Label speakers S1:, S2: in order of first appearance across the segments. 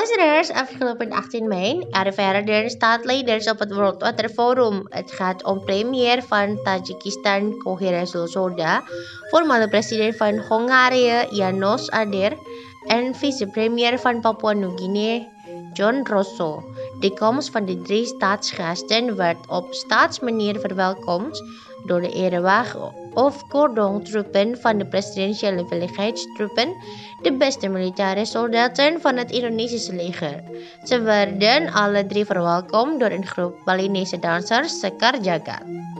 S1: Luisteraars, afgelopen 18 mei arriveerden staatsleiders op het World Water Forum. Het gaat om premier van Tajikistan Kohir Sulsoda, voormalig president van Hongarije János Ader en vicepremier van Papua Nieuw-Guinea John Rosso. De komst van de 3 staatsgasten werd op staatsmanier verwelkomd door de erewagen of cordontroepen van de presidentiële veiligheidstroepen, de beste militaire soldaten van het Indonesische leger. Ze werden alle 3 verwelkomd door een groep Balinese dansers, Sekar Jagad.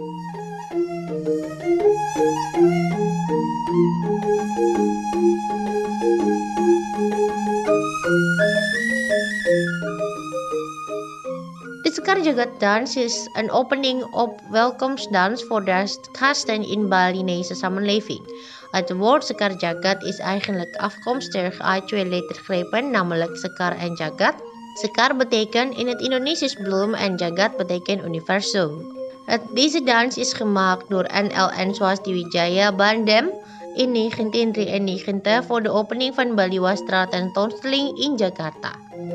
S1: De Sekar Jagad dance is een opening op welkomstdans voor de gasten in Balinese samenleving. Het woord Sekar Jagad is eigenlijk afkomstig uit 2 lettergrepen, namelijk Sekar en Jagad. Sekar betekent in het Indonesisch bloem en Jagad betekent universum. Deze dans is gemaakt door NLN Swasdiwijaya Bandem in 1993 voor de opening van Baliwastra tentoonstelling in Jakarta.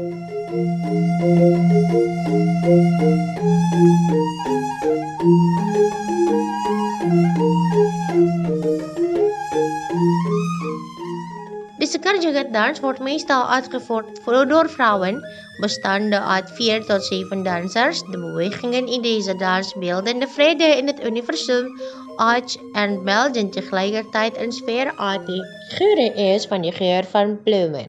S1: De Sekar Jagad dans wordt meestal uitgevoerd door vrouwen, bestaande uit 4 tot 7 dansers. De bewegingen in deze dans beelden de vrede in het universum uit en melden tegelijkertijd een sfeer uit die geuren is van de geur van bloemen.